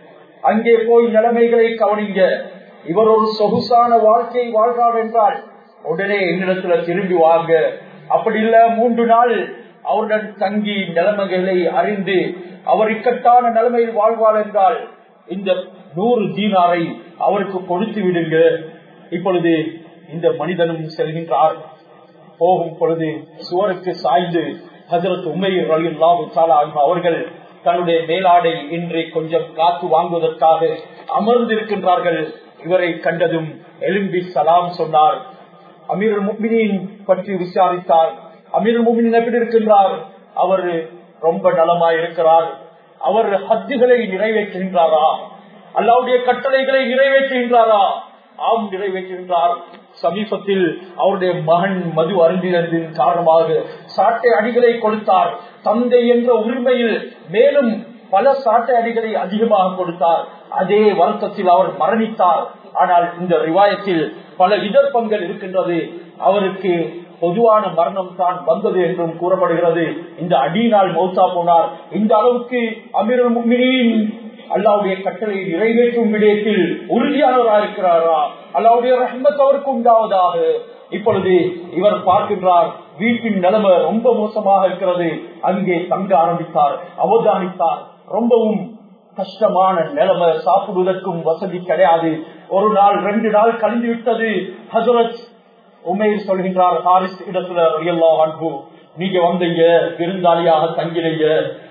அங்கே போய் நிலைமைகளை கவனிங்க. இவர் ஒரு சொகுசான வாழ்க்கையை வாழ்றார் என்றால் உடனே என்னிடத்துல திரும்பி வாங்க. அப்படி இல்ல 3 நாள் அவருடன் தங்கி நிலைமைகளை அறிந்து அவர் இக்கட்டான நிலைமையில் வாழ்வார் என்றால் இந்த 100 தீனாரை அவருக்கு கொடுத்து விடுங்க. இப்பொழுது இந்த மனிதனும் செல்கின்றார். போகும் பொழுது சுவருக்கு சாய்ந்து ஹஜ்ரத் உமைர் ரலியல்லாஹு தஆலா அன்ஹு அவர்கள் தன்னுடைய மேலாடை இன்றி கொஞ்சம் காத்து வாங்குவதற்காக அமர்ந்திருக்கின்றார்கள். இவரை கண்டதும் எழும்பி சலாம் சொன்னார். அமீருல் முஃமினீன் பற்றி விசாரித்தார். அமீருல் முஃமினீன் எப்படி இருக்கின்றார்? அவர் ரொம்ப நலமாய் இருக்கிறார். அவர் ஹஜ்ஜுகளை நிறைவேற்றுகின்றாரா? அல்லாஹ்வுடைய கட்டளைகளை நிறைவேற்றுகின்றாரா? ஆம், நிறைவேற்றுகின்றார். சமீபத்தில் அவருடைய மகன் மது அருந்தினதின் காரணமாக சாட்டை அடிகளை கொடுத்தார். தந்தை என்ற உரிமையில் மேலும் பல சாட்டை அடிகளை அதிகமாக கொடுத்தார். அதே வருத்தத்தில் அவர் மரணித்தார். ஆனால் இந்த ரிவாயத்தில் பல விதர்ப்பங்கள் இருக்கின்றது. அவருக்கு பொதுவான மரணம் தான் வந்தது என்றும் கூறப்படுகிறது. இந்த அடியினால் மௌத்தா போனார். இந்த அளவுக்கு அமீருல் முஃமினீன் அல்லாஹ்வுடைய கட்டளையை நிறைவேற்றும் விடயத்தில் உறுதியானவராக இருக்கிறாரா? அல்லாஹ்வுடைய ரஹ்மத் அவருக்கு உண்டாவதாக. இப்பொழுது இவர் பார்க்கின்றார், வீட்டின் நிலைமை ரொம்ப மோசமாக இருக்கிறது. அங்கே தங்க ஆரம்பித்தார், அவதானித்தார். ரொம்பவும் கஷ்டமான நிலைமை, சாப்பிடுவதற்கும் வசதி கிடையாது. 1 நாள் 2 நாள் கழிந்து விட்டது. ஹஜ்ரத் உமைர் சொல்கின்றார் ஹாரிஸ் இடத்துல ரலியல்லாஹு அன்ஹு, நீங்க வந்தீங்க, விருந்தாளியாக தங்கினீங்க,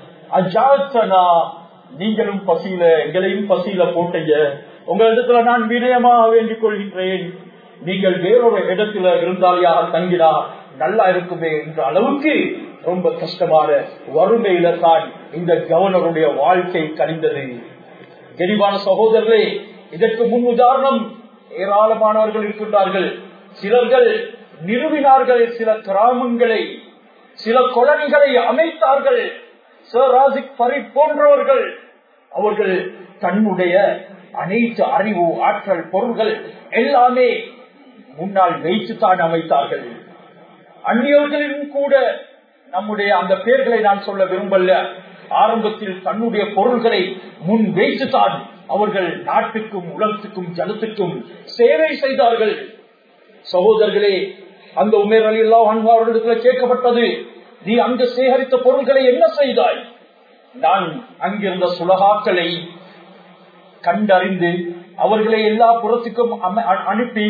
அஜாத்தனா, நீங்களும் பசியில எங்களையும் பசியில போட்டீங்க. உங்க இடத்துல நான் வினயமாக வேண்டிக் கொள்கின்றேன், நீங்கள் வேறொரு இடத்துல விருந்தாளியாக தங்கினா நல்லா இருக்குமே என்ற அளவுக்கு ரொம்ப கஷ்டமான வறுமையில தான் இந்த கவர்னருடைய வாழ்க்கை கழிந்தது. கனிவான சகோதரர்களே, இதற்கு முன் உதாரணம் ஏராளமானவர்கள் இருக்கின்றார்கள். சிலர்கள் நிறுவினார்கள், சில கிராமங்களை, சில கொலனிகளை அமைத்தார்கள். சர் ராசிக் ஃபரீத் போன்றவர்கள் அவர்கள் தன்னுடைய அனைத்து அறிவு, ஆற்றல், பொருள்கள் எல்லாமே முன்னால் வைத்துத்தான் அமைத்தார்கள். அந்நியர்களிலும் கூட நம்முடைய அந்த பெயர்களை நான் சொல்ல விரும்பல, ஆரம்பத்தில் தன்னுடைய பொருள்களை முன் வைத்துத்தான் அவர்கள் நாட்டுக்கும் உலகத்துக்கும் ஜனத்துக்கும் சேவை செய்தார்கள். சகோதரர்களே, அந்த உமைர் ரலியல்லாஹு அன்ஹு அவர்களிடத்தில் கேட்கப்பட்டது, நீ அங்கு சேகரித்த பொருள்களை என்ன செய்தாய்? நான் அங்கிருந்த சுலகாக்களை கண்டறிந்து அவர்களை எல்லா புறத்துக்கும் அனுப்பி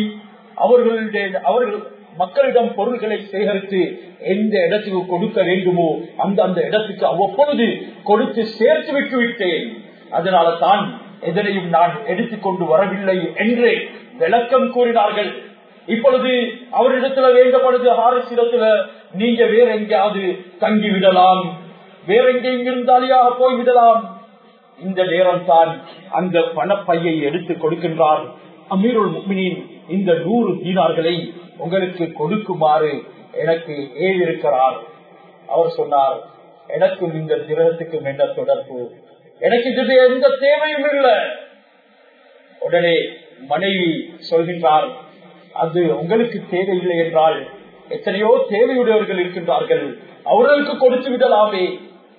அவர்கள் மக்களிடம் பொருள்களை சேகரித்து எந்த இடத்துக்கு கொடுக்க வேண்டுமோ அந்த இடத்துக்கு அவ்வப்பொழுது கொடுத்து சேர்த்து விட்டு விட்டேன். அதனால தான் எதனையும் நான் எடுத்துக்கொண்டு வரவில்லை என்று விளக்கம் கூறினார்கள். இப்பொழுது அவரிடத்துல வேண்டப்படுது, ஹாரிஸ் இடத்துல நீங்க வேற எங்கேயாவது தங்கி விடலாம், வேற எங்கேயும் இருந்தாலியாக போய்விடலாம். இந்த நேரம் தான் அந்த பணப்பையை எடுத்து கொடுக்கின்றார். அமீருல் முஃமினீன், இந்த 100 தீனார்களை உங்களுக்கு கொடுக்குமாறு எனக்கு ஏவிருக்கிறார். அவர் சொன்னார், எனக்கும் இந்த கிரகத்துக்கும் என்ன தொடர்பு, எனக்கு இது எந்த தேவையும் இல்லை. உடனே மனைவி சொல்கின்றார், அது உங்களுக்கு தேவையில்லை என்றால் எத்தனையோ தேவையுடையவர்கள் இருக்கின்றார்கள், அவர்களுக்கு கொடுத்து விடலாமே.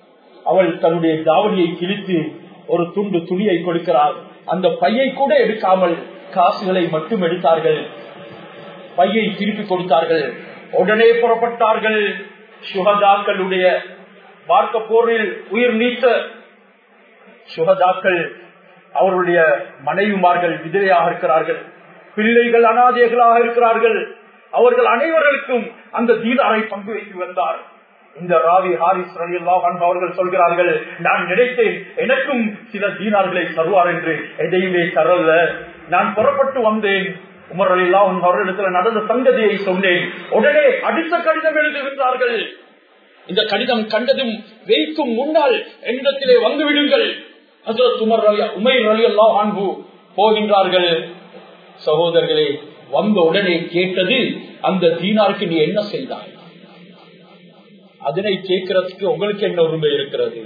அவள் தன்னுடைய தாவணியை கிழித்து ஒரு துண்டு துணியை கொடுக்கிறாள். அந்த பையை கூட எடுக்காமல் காசுகளை மட்டும் எடுத்தார்கள். பையை திருப்பி கொடுத்தார்கள். உடனே புறப்பட்டார்கள். சுஹதாக்களுடைய மார்க்க போரில் உயிர் நீத்த சுஹதாக்கள் அவருடைய மனைவிமார்கள் விதவையாக இருக்கிறார்கள், பிள்ளைகள் அனாதைகளாக இருக்கிறார்கள். அவர்கள் அனைவருக்கும் அந்த தீனாரை பங்கு வைத்து வந்தார். இந்த ராவி ஹாரிஸ் ரலியல்லாஹு அன்ஹு அவர்கள் சொல்கிறார்கள், நான் நினைத்தேன் எனக்கும் சில தீனார்களை தருவார் என்று, எதையுமே தரல. நான் புறப்பட்டு வந்தேன். உமர் ரலியல்லாஹு அன்ஹு அவர்களிடத்தில் நடந்த சங்கதியை சொன்னேன். உடனே அடுத்த கடிதம் எழுதுகின்றார்கள். இந்த கடிதம் கண்டதும் வைக்கும் முன்னால் என்னிடத்திலே வந்துவிடுங்கள். ஹஜ்ரத் உமைர் ரலியல்லாஹு அன்ஹு போகின்றார்கள். சகோதரர்களே, வந்த உடனே கேட்டது, அந்த தீனாருக்கு நீ என்ன செய்தாய்? அதனை கேட்கிறதுக்கு உங்களுக்கு என்ன உரிமை இருக்கிறது?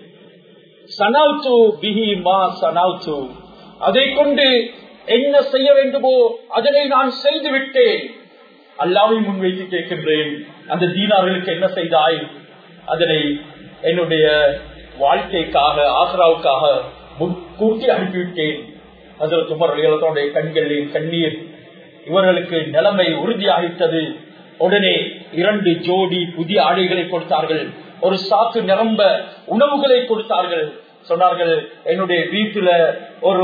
சனவுது பிஹி மா சனவுது, அதை கொண்டு என்ன செய்ய வேண்டுமோ அதனை நான் செய்து விட்டேன். அல்லாஹ்வை முன்வைத்து கேட்கின்றேன், அந்த தீனார்களுக்கு என்ன செய்தாய்? அதனை என்னுடைய வாழ்க்கைக்காக ஆக்ராவுக்காக முன்கூட்டி அனுப்பிவிட்டேன். ஹஜ்ரத் உமர் ரலியல்லாஹு அன்ஹு கண்களில் கண்ணீர். இவர்களுக்கு நிலைமை உறுதியாகிட்டது. உடனே 2 ஜோடி புதிய ஆடைகளை கொடுத்தார்கள். ஒரு சாக்கு நிரம்ப உணவுகளை கொடுத்தார்கள். சொன்னார்கள், என்னுடைய வீட்டுல ஒரு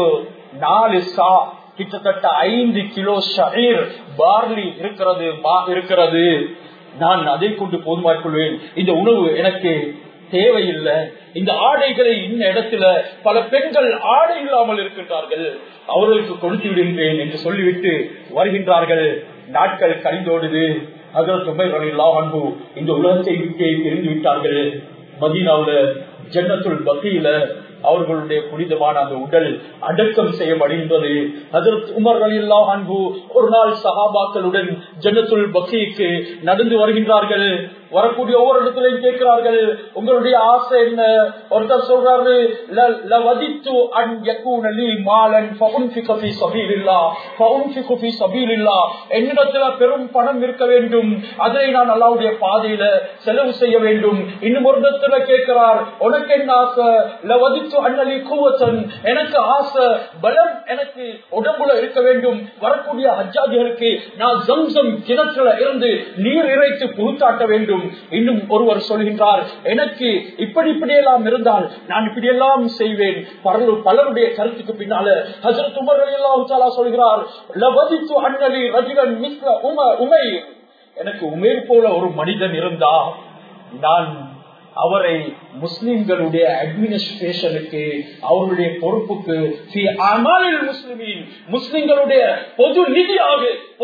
4 சா கிட்டத்தட்ட 5 கிலோ ஷஈர் பார்லி இருக்கிறது. நான் அதை கொண்டு போதுமாக்கிக் கொள்வேன். இந்த உணவு எனக்கு தேவையில்லை. இந்த ஆடைகளை இந்த இடத்துல பல பெண்கள் ஆடை இல்லாமல் இருக்கின்றார்கள், அவர்களுக்கு கொடுத்து விடுகின்றேன் என்று சொல்லிவிட்டு வருகின்றார்கள். நாட்கள் கழிந்தோடுது. ஹஜ்ரத் உமைர் ரலியல்லாஹு அன்ஹு இந்த உலகத்தை விட்டே பிரிந்து விட்டார்கள். மதீனாவுல ஜன்னத்துல் பகீல அவர்களுடைய புனிதமான அந்த உடல் அடக்கம் செய்யப்படுகின்றது. ஹஜ்ரத் உமர் ரலியல்லாஹு அன்ஹு ஒரு நாள் சஹாபாக்களுடன் ஜன்னத்துல் பகீக்கு நடந்து வருகின்றார்கள். வரக்கூடிய ஒவ்வொரு இடத்திலையும் கேட்கிறார்கள், உங்களுடைய ஆசை என்ன? ஒருத்தர் சொல்றாரு, லவதித்து அன் யகூன லீ மாலன் ஃபஉன்ஃபிகு ஃபீ ஸபீலில்லாஹ் ஃபஉன்ஃபிகு ஃபீ ஸபீலில்லாஹ், என்னிடத்துல பெரும் பணம் இருக்க வேண்டும், அதை நான் அல்லாஹ்வுடைய பாதையில செலவு செய்ய வேண்டும். இன்னும் ஒரு இடத்துல கேட்கிறார், உனக்கு என்ன ஆசை? லவதித்து அன் லீ குவத்தன், எனக்கு ஆசை பலம் எனக்கு உடம்புல இருக்க வேண்டும். வரக்கூடிய ஹஜ்ஜாஜிகளுக்கு நான் ஜம்சம் கிணற்றுல இருந்து நீர் இறைத்து புகுத்தாட்ட வேண்டும். இன்னும் ஒருவர் சொல்கின்றார், எனக்கு இப்படியெல்லாம் இருந்தால் நான் இப்படியெல்லாம் செய்வேன். பலருடைய கருத்துக்கு பின்னால ஹஜ்ரத் உமர் ரலியல்லாஹு தஆலா சொல்கிறார், லவதித்து அன்னலி ரஜுலன் மிஸ்ல உமைர், எனக்கு உமைர் போல ஒரு மனிதன் இருந்தா நான் அவரை முஸ்லிம்களுடைய அட்மினிஸ்ட்ரேஷனுக்கு, அவருடைய பொறுப்புக்கு, முஸ்லிம்களுடைய பொது நிதியாக,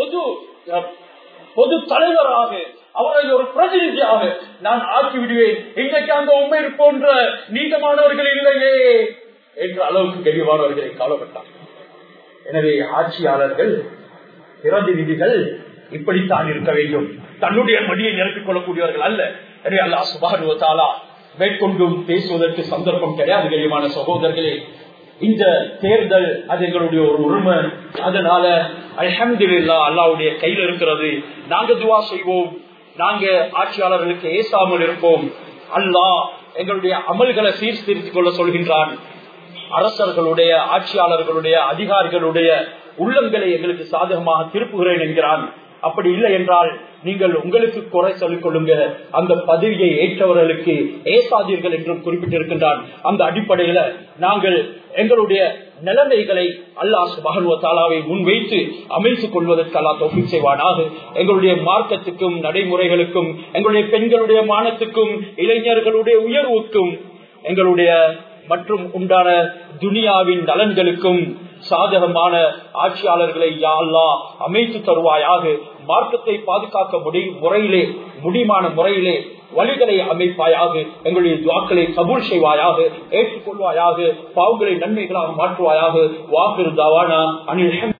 பொது தலைவராக, அவரை ஒரு பிரதிநிதியாக நான் ஆக்கிவிடுவேன். இன்றைக்கு அந்த உமைர் போன்ற நீதமானவர்கள் இல்லையே என்ற அளவுக்கு கெளிவானவர்களை காலப்பட்டார். எனவே ஆட்சியாளர்கள், பிரதிநிதிகள் இப்படித்தான் இருக்க வேண்டும். தன்னுடைய மடியை நிரப்பிக் கொள்ளக்கூடியவர்கள் அல்ல. எனவே அல்லாஹ் சுப்ஹானஹு வ தஆலா மேற்கொண்டும் பேசுவதற்கு சந்தர்ப்பம் கிடையாது. கெளிவான சகோதரர்களே, இந்த தேர்தல் அது எங்களுடைய ஒரு உரிமை. அதனால அல்ஹம்துலில்லாஹ் அல்லாஹ்வுடைய கையில் இருக்கிறது. நாங்க துஆ செய்வோம், நாங்க ஆட்சியாளர்களுக்கு ஏசாமல் இருப்போம். அல்லாஹ் எங்களுடைய அமல்களை சீர்திருத்திக் கொள்ள சொல்கின்றான். அரசர்களுடைய, ஆட்சியாளர்களுடைய, அதிகாரிகளுடைய உள்ளங்களை எங்களுக்கு சாதகமாக திருப்புகிறேன் என்கிறான். அப்படி இல்லை என்றால் நீங்கள் உங்களுக்கு குறை சொல்லிக் கொள்ளுங்க, அந்த பதவியை ஏற்றவர்களுக்கு ஏசாதீர்கள் என்றும் குறிப்பிட்டிருக்கின்றான். அந்த அடிப்படையில நாங்கள் எங்களுடைய நிலைமைகளை அல்லாஹ் சுப்ஹானஹு வ தஆலாவை முன்வைத்து அமைத்துக் கொள்வதற்கு அல்லாஹ் தௌஃபீக் செய்வானாக. எங்களுடைய மார்க்கத்துக்கும் நடைமுறைகளுக்கும், எங்களுடைய பெண்களுடைய மானத்துக்கும், இளைஞர்களுடைய உயர்வுக்கும், எங்களுடைய மற்றும் உண்டான துனியாவின் நலன்களுக்கும் சாதகமான ஆட்சியாளர்களை யா அல்லாஹ் அமைத்து தருவாயாக. மார்க்கத்தை பாதுகாக்க முடியுமான முறையிலே வழிகளை அமைப்பாயாக. எங்களுடைய துஆக்களை கபூல் செய்வாயாக, ஏற்றுக்கொள்வாயாக. பாவங்களை நன்மைகளாக மாற்றுவாயாக. வாஹிர் தவானா அனில்